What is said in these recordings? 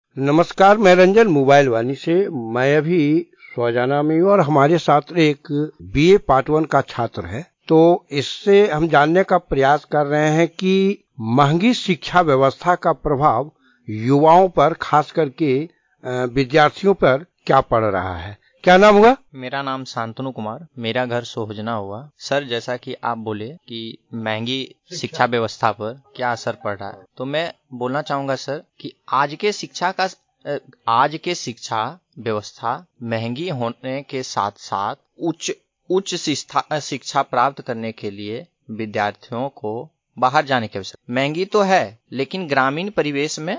नमस्कार, मैं रंजन मोबाइल वाणी से। मैं अभी स्वजाना में हूँ और हमारे साथ एक बीए पार्ट 1 का छात्र है। तो इससे हम जानने का प्रयास कर रहे हैं कि महंगी शिक्षा व्यवस्था का प्रभाव युवाओं पर, खास करके विद्यार्थियों पर क्या पड़ रहा है। क्या नाम हुआ? मेरा नाम शांतनु कुमार, मेरा घर सोहजना हुआ। सर, जैसा कि आप बोले कि महंगी शिक्षा व्यवस्था पर क्या असर पड़ रहा है, तो मैं बोलना चाहूंगा सर कि आज के शिक्षा व्यवस्था महंगी होने के साथ साथ उच्च शिक्षा प्राप्त करने के लिए विद्यार्थियों को बाहर जाने की आवश्यकता। महंगी तो है, लेकिन ग्रामीण परिवेश में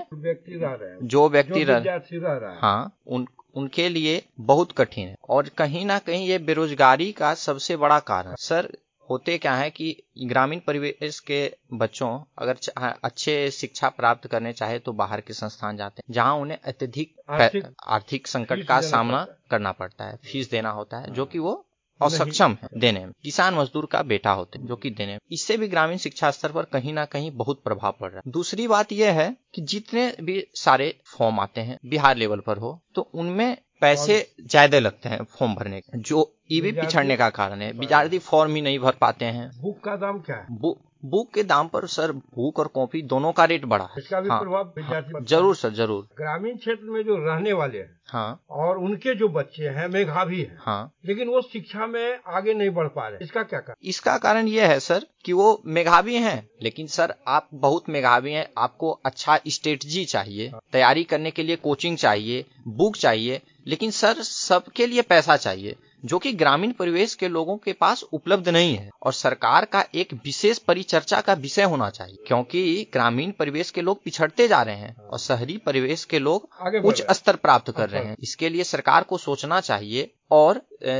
जो व्यक्ति रह रहा है, हाँ, उनके लिए बहुत कठिन है। और कहीं ना कहीं ये बेरोजगारी का सबसे बड़ा कारण। सर, होते क्या है कि ग्रामीण परिवेश के बच्चों अगर अच्छे शिक्षा प्राप्त करने चाहे तो बाहर के संस्थान जाते हैं, जहां उन्हें अत्यधिक आर्थिक संकट का सामना करना पड़ता है, फीस देना होता है, जो कि वो असक्षम है देने में। किसान मजदूर का बेटा होते हैं जो कि देने में। इससे भी ग्रामीण शिक्षा स्तर पर कहीं ना कहीं बहुत प्रभाव पड़ रहा है। दूसरी बात यह है कि जितने भी सारे फॉर्म आते हैं बिहार लेवल पर हो, तो उनमें पैसे ज्यादा लगते हैं फॉर्म भरने के, जो ये भी पिछड़ने का कारण है। विद्यार्थी फॉर्म ही नहीं भर पाते हैं। बुक का दाम क्या है? बुक के दाम पर सर, बुक और कॉपी दोनों का रेट बढ़ा है। इसका भी प्रभाव विद्यार्थी पर जरूर सर, जरूर। ग्रामीण क्षेत्र में जो रहने वाले हैं, हाँ, और उनके जो बच्चे हैं मेधावी हैं, हाँ, लेकिन वो शिक्षा में आगे नहीं बढ़ पा रहे। इसका क्या कारण? इसका कारण यह है सर कि वो मेधावी हैं, लेकिन सर आप बहुत मेधावी हैं, आपको अच्छा स्ट्रेटजी चाहिए, तैयारी करने के लिए कोचिंग चाहिए, बुक चाहिए, लेकिन सर सबके लिए पैसा चाहिए, जो कि ग्रामीण परिवेश के लोगों के पास उपलब्ध नहीं है। और सरकार का एक विशेष परिचर्चा का विषय होना चाहिए, क्योंकि ग्रामीण परिवेश के लोग पिछड़ते जा रहे हैं और शहरी परिवेश के लोग उच्च स्तर प्राप्त कर रहे हैं। इसके लिए सरकार को सोचना चाहिए और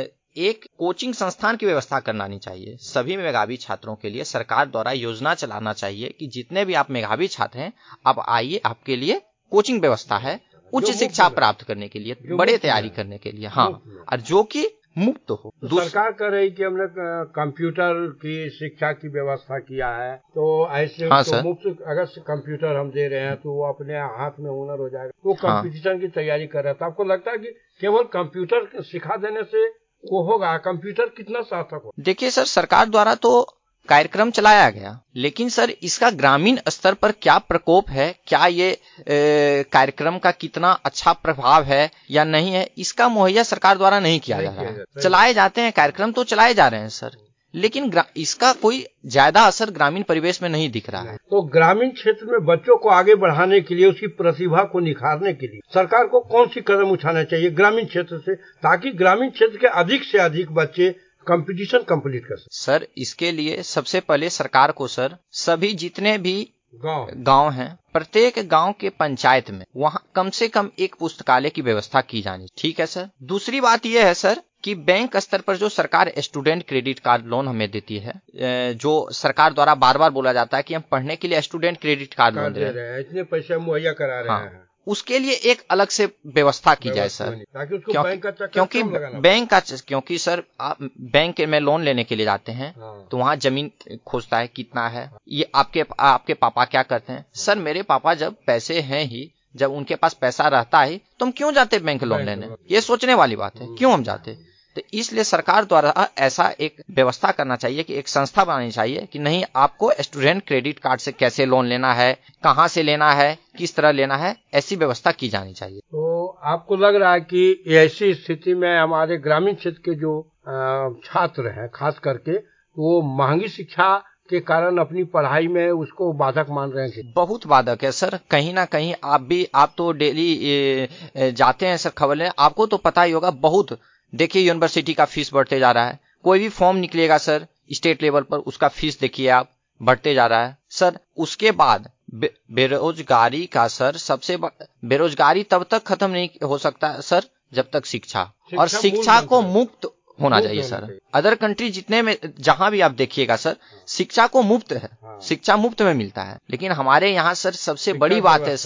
एक कोचिंग संस्थान की व्यवस्था करनी चाहिए। सभी मेधावी छात्रों के लिए सरकार द्वारा योजना चलाना चाहिए कि जितने भी आप मेधावी छात्र हैं, आप आइए, आपके लिए कोचिंग व्यवस्था है उच्च शिक्षा प्राप्त करने के लिए, बड़े तैयारी करने के लिए, हाँ, और जो कि मुक्त हो। तो सरकार कह रही कि हमने कंप्यूटर की शिक्षा की व्यवस्था किया है, तो ऐसे हाँ, तो मुफ्त अगर कंप्यूटर हम दे रहे हैं तो वो अपने हाथ में हुनर हो जाएगा। तो कंपटीशन की तैयारी कर रहा था। आपको लगता है कि केवल कंप्यूटर सिखा देने से वो होगा? कंप्यूटर कितना सार्थक हो? देखिए सर, सरकार द्वारा तो कार्यक्रम चलाया गया, लेकिन सर इसका ग्रामीण स्तर पर क्या प्रकोप है, क्या ये कार्यक्रम का कितना अच्छा प्रभाव है या नहीं है, इसका मुहैया सरकार द्वारा नहीं किया जा रहा है। चलाए जाते हैं कार्यक्रम, तो चलाए जा रहे हैं सर, लेकिन इसका कोई ज्यादा असर ग्रामीण परिवेश में नहीं दिख रहा है। तो ग्रामीण क्षेत्र में बच्चों को आगे बढ़ाने के लिए, उसकी प्रतिभा को निखारने के लिए सरकार को कौन सी कदम उठाना चाहिए ग्रामीण क्षेत्र से, ताकि ग्रामीण क्षेत्र के अधिक से अधिक बच्चे कंपटीशन कंप्लीट कर सके? सर, इसके लिए सबसे पहले सरकार को सर सभी जितने भी गांव हैं, प्रत्येक गांव के पंचायत में वहां कम से कम एक पुस्तकालय की व्यवस्था की जानी। ठीक है सर। दूसरी बात यह है सर कि बैंक स्तर पर जो सरकार स्टूडेंट क्रेडिट कार्ड लोन हमें देती है, जो सरकार द्वारा बार बार बोला जाता है कि हम पढ़ने के लिए स्टूडेंट क्रेडिट कार्ड लोन दे रहे हैं, इतने पैसे मुहैया करा रहे हैं, उसके लिए एक अलग से व्यवस्था की जाए सर, ताकि उसको बैंक का क्योंकि सर आप बैंक में लोन लेने के लिए जाते हैं, तो वहाँ जमीन खोजता है कितना है, ये आपके पापा क्या करते हैं। सर, मेरे पापा जब पैसे हैं ही, जब उनके पास पैसा रहता है तो हम क्यों जाते बैंक लोन लेने? ये सोचने वाली बात है, क्यों हम जाते? तो इसलिए सरकार द्वारा ऐसा एक व्यवस्था करना चाहिए कि एक संस्था बनानी चाहिए कि नहीं, आपको स्टूडेंट क्रेडिट कार्ड से कैसे लोन लेना है, कहां से लेना है, किस तरह लेना है, ऐसी व्यवस्था की जानी चाहिए। तो आपको लग रहा है कि ऐसी स्थिति में हमारे ग्रामीण क्षेत्र के जो छात्र हैं, खास करके, वो महंगी शिक्षा के कारण अपनी पढ़ाई में उसको बाधक मान रहे हैं? बहुत बाधक है सर। कहीं ना कहीं आप तो डेली जाते हैं सर खबर लेने, आपको तो पता ही होगा। बहुत देखिए, यूनिवर्सिटी का फीस बढ़ते जा रहा है। कोई भी फॉर्म निकलेगा सर स्टेट लेवल पर, उसका फीस देखिए आप, बढ़ते जा रहा है सर। उसके बाद बेरोजगारी का सर बेरोजगारी तब तक खत्म नहीं हो सकता सर जब तक शिक्षा को मुफ्त होना चाहिए सर। अदर कंट्री जितने में जहां भी आप देखिएगा सर, शिक्षा को मुफ्त है, शिक्षा मुफ्त में मिलता है, लेकिन हमारे यहाँ सर सबसे बड़ी बात है सर,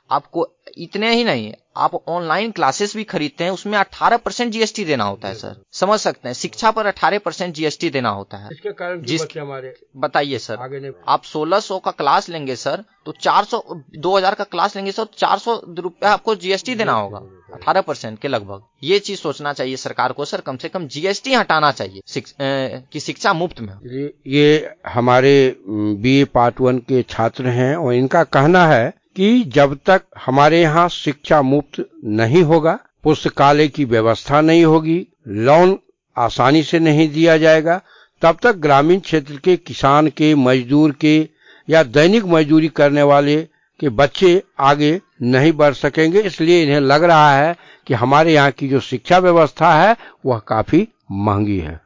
आपको इतने ही नहीं, आप ऑनलाइन क्लासेस भी खरीदते हैं, उसमें 18% जीएसटी देना होता है सर। समझ सकते हैं, शिक्षा पर 18% जीएसटी देना होता है। इसके कारण बच्चे हमारे बताइए सर, आप 1600 का क्लास लेंगे सर तो 400, 2000 का क्लास लेंगे सर, 400 रुपया आपको जीएसटी देना होगा, 18% के लगभग। ये चीज सोचना चाहिए सरकार को सर, कम से कम जीएसटी हटाना चाहिए कि शिक्षा मुफ्त में। ये हमारे बीए पार्ट 1 के छात्र हैं और इनका कहना है कि जब तक हमारे यहाँ शिक्षा मुफ्त नहीं होगा, पुस्तकालय की व्यवस्था नहीं होगी, लोन आसानी से नहीं दिया जाएगा, तब तक ग्रामीण क्षेत्र के किसान के, मजदूर के या दैनिक मजदूरी करने वाले के बच्चे आगे नहीं बढ़ सकेंगे। इसलिए इन्हें लग रहा है कि हमारे यहाँ की जो शिक्षा व्यवस्था है वह काफी महंगी है।